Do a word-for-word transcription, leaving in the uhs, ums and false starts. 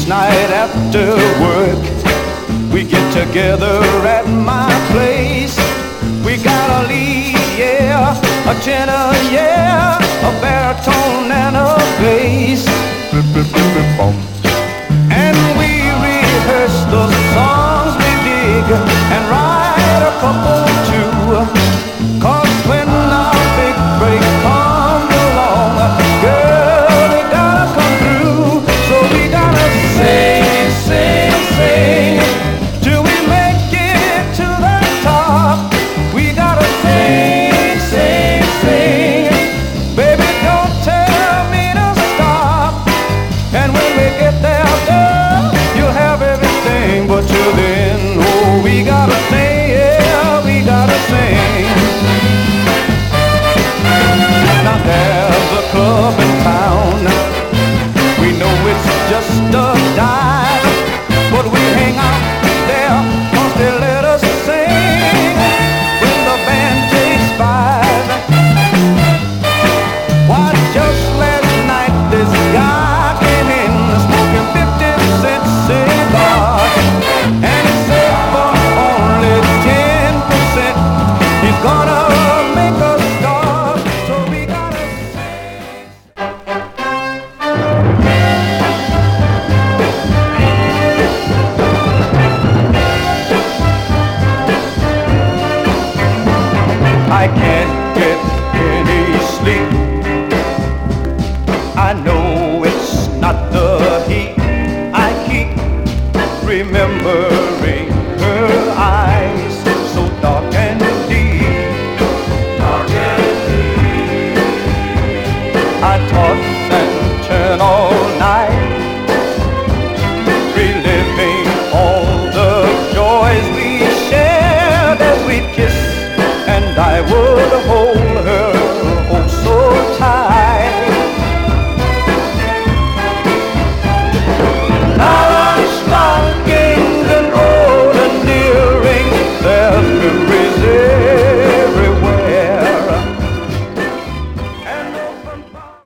night after work, we get together at my place. We got a lead, yeah, a tenor, yeah, a baritone and a bass. And we rehearse the songs we dig and write a couple too. 'Cause when our big break comes along, girl, we gotta come through. So we gotta sing, sing, sing till we make it to the top. We gotta sing, sing, sing. Baby, don't tell me to stop. And when we get there, girl, you'll have everything. But till then, oh, we gotta sing, yeah, we gotta sing. Now there's a club in town. We know it's just a dive, but we hang out there 'cause they let us sing when the band takes five. Why, just last night this guy came in smoking fifty cent cigars, and he said for only ten percent he's gonna make us start. So we gotta sing. I can't get any sleep. I know it's not the heat. I keep remembering her eyes, so dark and deep. Dark and deep. I toss and turn all night, reliving all the joys we shared as we kissed, and I would hold